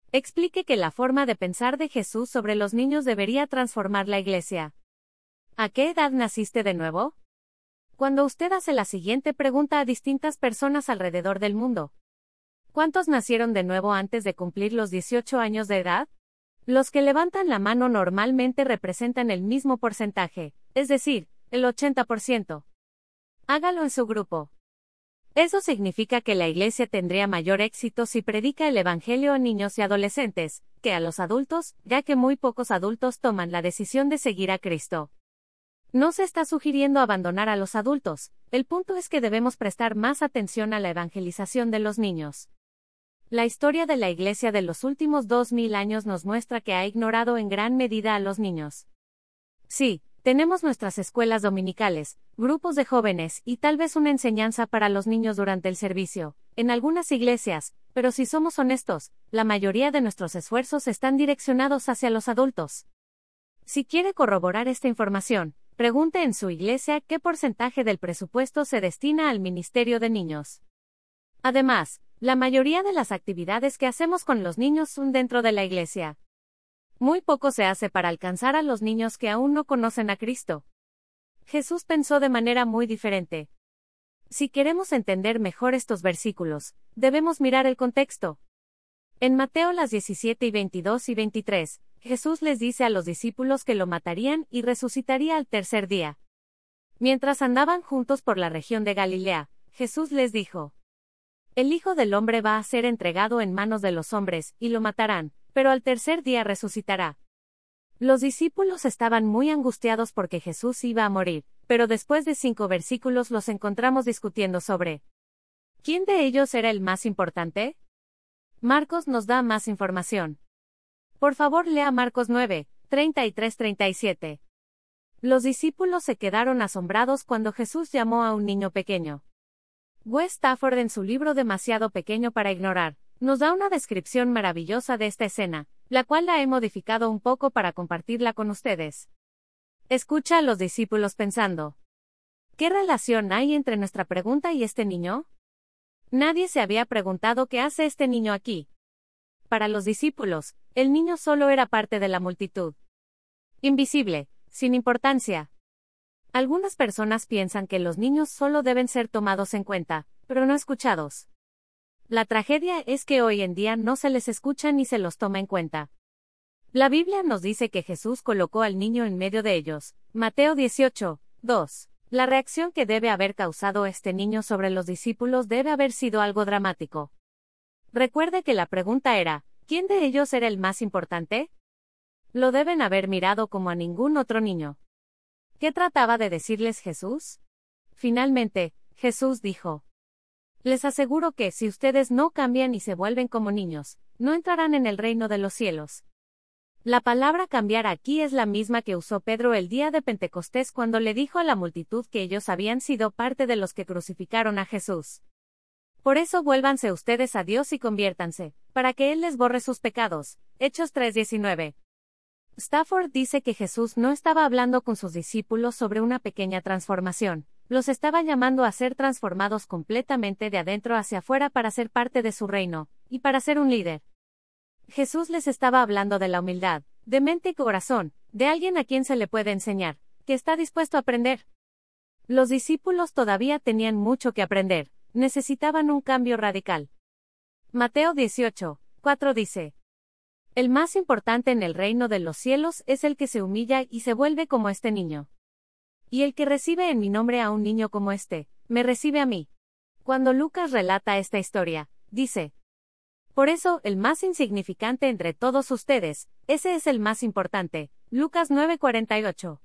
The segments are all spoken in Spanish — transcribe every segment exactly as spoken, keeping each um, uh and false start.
Explique que la forma de pensar de Jesús sobre los niños debería transformar la iglesia. ¿A qué edad naciste de nuevo? Cuando usted hace la siguiente pregunta a distintas personas alrededor del mundo. ¿Cuántos nacieron de nuevo antes de cumplir los dieciocho años de edad? Los que levantan la mano normalmente representan el mismo porcentaje, es decir, el ochenta por ciento. Hágalo en su grupo. Eso significa que la iglesia tendría mayor éxito si predica el evangelio a niños y adolescentes, que a los adultos, ya que muy pocos adultos toman la decisión de seguir a Cristo. No se está sugiriendo abandonar a los adultos, el punto es que debemos prestar más atención a la evangelización de los niños. La historia de la iglesia de los últimos dos mil años nos muestra que ha ignorado en gran medida a los niños. Sí, tenemos nuestras escuelas dominicales, grupos de jóvenes y tal vez una enseñanza para los niños durante el servicio, en algunas iglesias, pero si somos honestos, la mayoría de nuestros esfuerzos están direccionados hacia los adultos. Si quiere corroborar esta información, pregunte en su iglesia qué porcentaje del presupuesto se destina al ministerio de niños. Además, la mayoría de las actividades que hacemos con los niños son dentro de la iglesia. Muy poco se hace para alcanzar a los niños que aún no conocen a Cristo. Jesús pensó de manera muy diferente. Si queremos entender mejor estos versículos, debemos mirar el contexto. En Mateo las diecisiete y veintidós y veintitrés, Jesús les dice a los discípulos que lo matarían y resucitaría al tercer día. Mientras andaban juntos por la región de Galilea, Jesús les dijo: El Hijo del Hombre va a ser entregado en manos de los hombres, y lo matarán, pero al tercer día resucitará. Los discípulos estaban muy angustiados porque Jesús iba a morir, pero después de cinco versículos los encontramos discutiendo sobre ¿quién de ellos era el más importante? Marcos nos da más información. Por favor, lea Marcos nueve, treinta y tres a treinta y siete. Los discípulos se quedaron asombrados cuando Jesús llamó a un niño pequeño. Wes Stafford, en su libro Demasiado pequeño para ignorar, nos da una descripción maravillosa de esta escena, la cual la he modificado un poco para compartirla con ustedes. Escucha a los discípulos pensando: ¿qué relación hay entre nuestra pregunta y este niño? Nadie se había preguntado qué hace este niño aquí. Para los discípulos, el niño solo era parte de la multitud. Invisible, sin importancia. Algunas personas piensan que los niños solo deben ser tomados en cuenta, pero no escuchados. La tragedia es que hoy en día no se les escucha ni se los toma en cuenta. La Biblia nos dice que Jesús colocó al niño en medio de ellos, Mateo dieciocho, dos. La reacción que debe haber causado este niño sobre los discípulos debe haber sido algo dramático. Recuerde que la pregunta era, ¿quién de ellos era el más importante? Lo deben haber mirado como a ningún otro niño. ¿Qué trataba de decirles Jesús? Finalmente, Jesús dijo: Les aseguro que, si ustedes no cambian y se vuelven como niños, no entrarán en el reino de los cielos. La palabra cambiar aquí es la misma que usó Pedro el día de Pentecostés cuando le dijo a la multitud que ellos habían sido parte de los que crucificaron a Jesús. Por eso vuélvanse ustedes a Dios y conviértanse, para que Él les borre sus pecados. Hechos tres diecinueve. Stafford dice que Jesús no estaba hablando con sus discípulos sobre una pequeña transformación, los estaba llamando a ser transformados completamente de adentro hacia afuera para ser parte de su reino, y para ser un líder. Jesús les estaba hablando de la humildad, de mente y corazón, de alguien a quien se le puede enseñar, que está dispuesto a aprender. Los discípulos todavía tenían mucho que aprender, necesitaban un cambio radical. Mateo dieciocho, cuatro dice: El más importante en el reino de los cielos es el que se humilla y se vuelve como este niño. Y el que recibe en mi nombre a un niño como este, me recibe a mí. Cuando Lucas relata esta historia, dice: Por eso, el más insignificante entre todos ustedes, ese es el más importante. Lucas nueve cuarenta y ocho.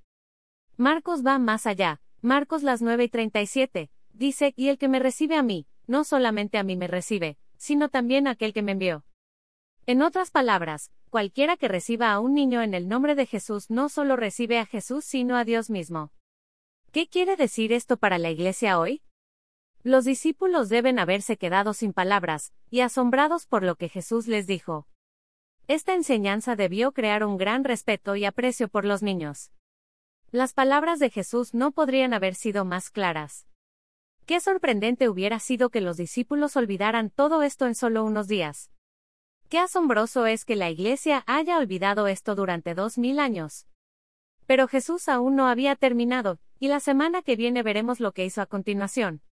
Marcos va más allá. Marcos las nueve y treinta y siete, dice: Y el que me recibe a mí, no solamente a mí me recibe, sino también a aquel que me envió. En otras palabras, cualquiera que reciba a un niño en el nombre de Jesús no solo recibe a Jesús sino a Dios mismo. ¿Qué quiere decir esto para la iglesia hoy? Los discípulos deben haberse quedado sin palabras, y asombrados por lo que Jesús les dijo. Esta enseñanza debió crear un gran respeto y aprecio por los niños. Las palabras de Jesús no podrían haber sido más claras. Qué sorprendente hubiera sido que los discípulos olvidaran todo esto en solo unos días. Qué asombroso es que la Iglesia haya olvidado esto durante dos mil años. Pero Jesús aún no había terminado, y la semana que viene veremos lo que hizo a continuación.